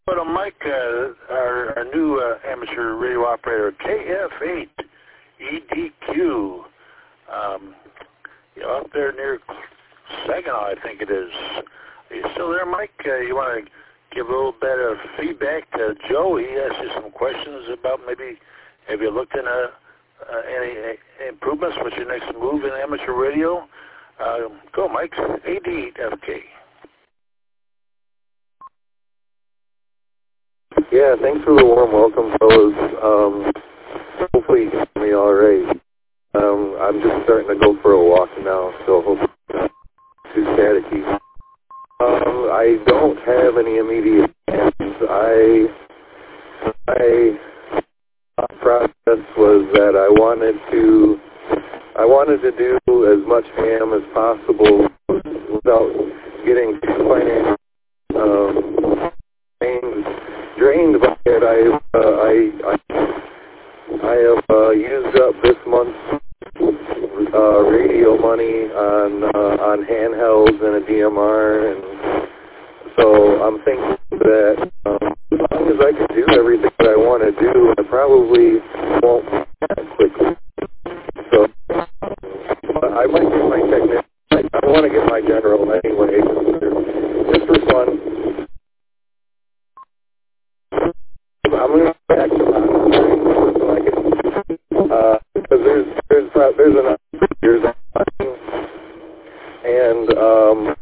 But Mike, our new amateur radio operator, KF8 EDQ, out there near Saginaw, I think it is. Are you still there, Mike? You want to give a little bit of feedback to Joe? He asked you some questions about maybe, have you looked into any improvements? What's your next move in amateur radio? Go, Mike. AD8FK. Yeah, thanks for the warm welcome, fellas. Hopefully you can hear me all right. I'm just starting to go for a walk now, so hopefully it's not too staticky. I don't have any immediate plans. My process was that I wanted to do as much ham as possible without getting too drained by it. I have used up this month's radio money on handhelds and a DMR, and so I'm thinking that as long as I can do everything that I want to do, I probably won't that quickly. So I might get my technician. I want to get my general anyway, just for fun. I'm going to go back to monitoring so I can, because there's enough years on, and